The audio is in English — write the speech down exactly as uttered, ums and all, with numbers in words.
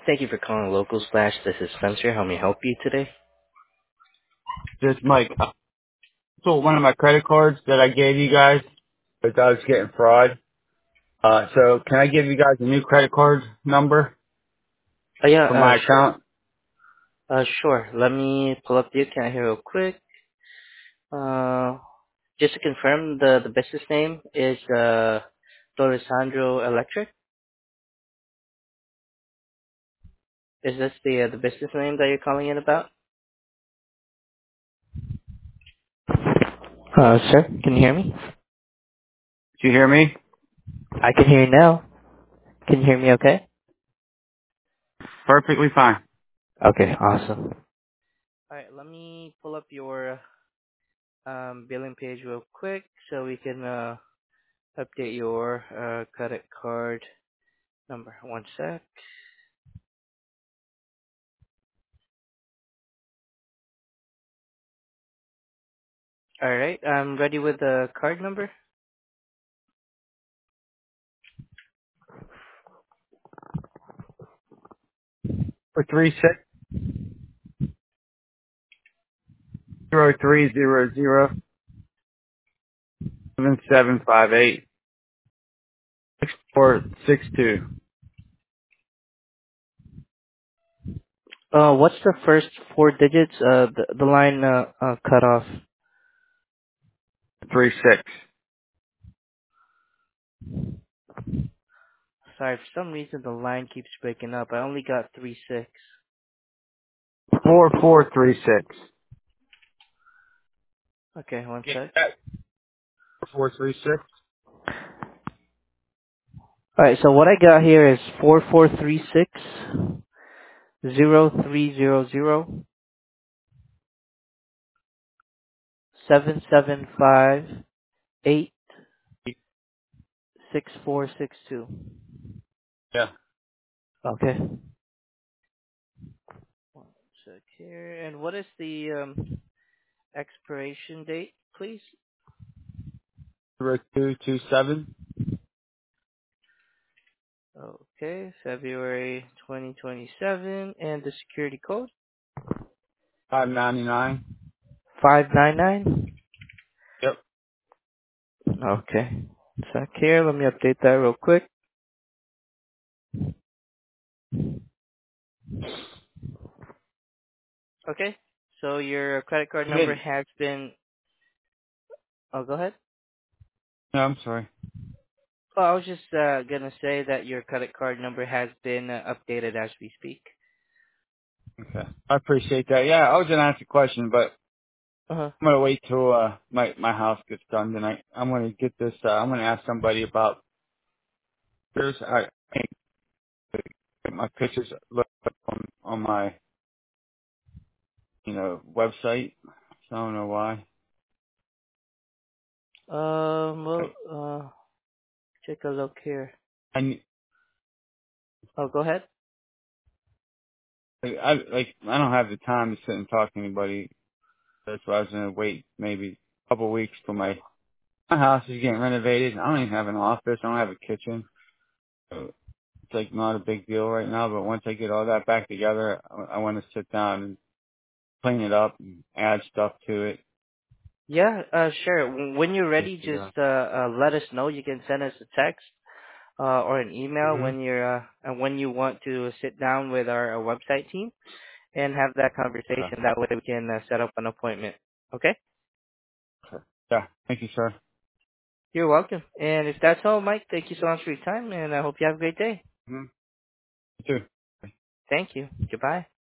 Thank you for calling Local Splash. This is Spencer. How may I help you today? Just Mike. I sold one of my credit cards that I gave you guys, but I was getting fraud. Uh, so can I give you guys a new credit card number Oh yeah, for uh, my sh- account? uh, sure. Let me pull up the account here real quick. Uh, just to confirm, the the business name is uh, Dorisandro Electric. Is this the uh, the business name that you're calling in about? Uh, sir, can you hear me? Do you hear me? I can hear you now. Can you hear me? Okay. Perfectly fine. Okay, awesome. All right, let me pull up your um, billing page real quick so we can uh, update your uh, credit card number. One sec. All right, I'm ready with the card number. For three six zero three zero zero seven seven five eight six four six two Uh, what's the first four digits? Uh, the, the line uh, uh, cut off. three six Sorry, for some reason the line keeps breaking up. I only got three six. four four three six. Okay, one Get sec. that? Four three six. All right, so what I got here is four four three six zero three zero zero seven seven five eight six four six two. Yeah. Okay. One sec here. And what is the um, expiration date, please? Zero two two seven Okay, February twenty twenty-seven, and the security code five ninety nine. five nine nine. Yep. Okay, so here, let me update that real quick. Okay, so your credit card number Again. has been. Oh, go ahead. No, I'm sorry. Oh, I was just uh, gonna say that your credit card number has been uh, updated as we speak. Okay. I appreciate that. Yeah, I was gonna ask a question, but Uh huh. I'm gonna wait till uh my my house gets done tonight. I'm gonna get this. Uh, I'm gonna ask somebody about. There's I I get my pictures look up on on my you know website. So I don't know why. Um. I Well. Uh. Take a look here. I, ne- Oh, go ahead. I I like I don't have the time to sit and talk to anybody. That's why I was gonna wait maybe a couple of weeks till my my house is getting renovated. I don't even have an office. I don't have a kitchen. So it's like not a big deal right now. But once I get all that back together, I, I want to sit down and clean it up and add stuff to it. Yeah. Uh. Sure. W- When you're Just ready, yeah. just uh, uh let us know. You can send us a text uh, or an email Mhm. when you're uh, and when you want to sit down with our, our website team and have that Okay. conversation. That way we can uh, set up an appointment. Okay? Okay. Yeah. Thank you, sir. You're welcome. And if that's all, Mike, thank you so much for your time, and I hope you have a great day. Mhm. You too. Thank you. Goodbye.